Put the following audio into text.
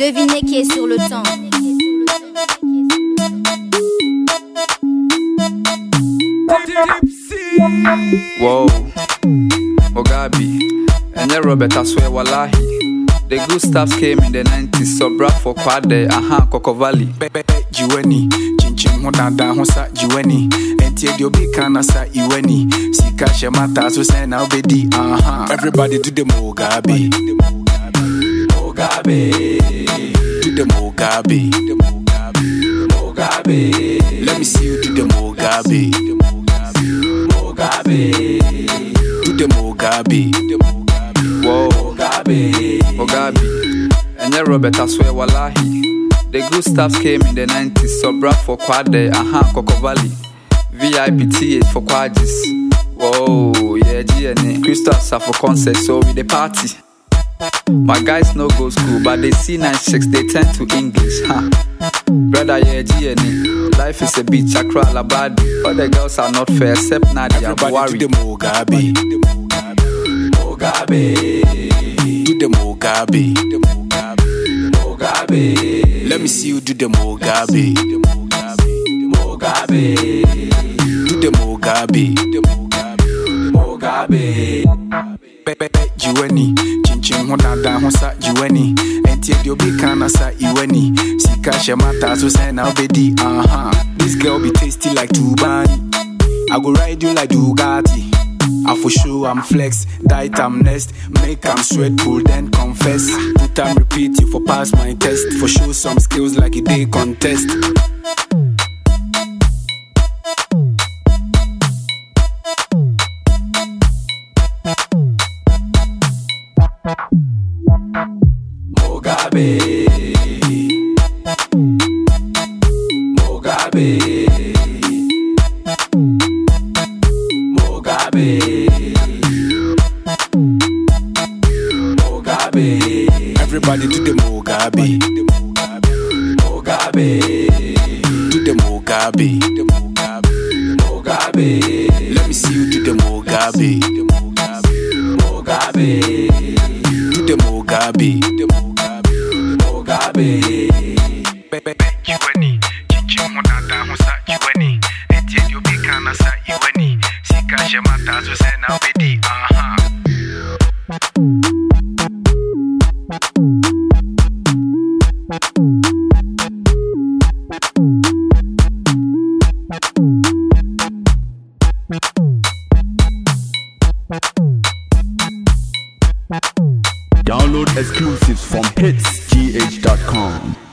Devinez qui est sur le temps. Whoa, Ogabi, and yeah, Robert, I swear, wallahi. The good stuff came in the 90s, so bra for Kwade, Coco Valley. Jiweni, Chinchin Honda Hosa, Jiweni, and Tiedio Bicana Sa Iweni, Sika Shamata, so say now Bedi, everybody do the Mogabi, Mogabi, do the Mogabi, Mogabi, let me see you do the Mogabi, Mogabi, do the Mogabi, whoa, Ogabi, and yeah, Robert, I swear, wallahi. The good stuff came in the 90s, so bra for Kwade, Coco Valley. VIP TA for Quadis. Whoa, yeah, GNA. Crystal for concert, so with the party. My guys no go school, but they see 96, they turn to English, Brother, yeah, GNA. Life is a beach, Accra, Labadi. All the girls are not fair, except Nadia. Everybody do the Mogabi, Mogabi, do the Mogabi, Mogabi. Let me see you do the Mogabi, Mogabi, do the Mogabi, Mogabi. Jiweni, Chinchin Honda Hosa, Jiweni, and Tiedio Bicana Sa Iweni, Sika Shamata, so say now Bedi, This girl be tasty like Tubani. I go ride you like Dugatti. I for sure I'm flex, diet I'm nest, make I'm sweat pull then confess. Put time repeat you for pass my test, for sure some skills like a day contest. Mogabi, Mogabi, Mogabi, Mogabi. Everybody do the Mogabi, Mogabi, do the Mogabi, Mogabi. Let me see you do the Mogabi, Mogabi, do the Mogabi, Mogabi. Jiweni, Chinchin Honda Hosa, Jiweni, and Tiedio Bicana Sa Iweni, Sika Shamata, so say now Bedi, Download exclusives from hitsgh.com.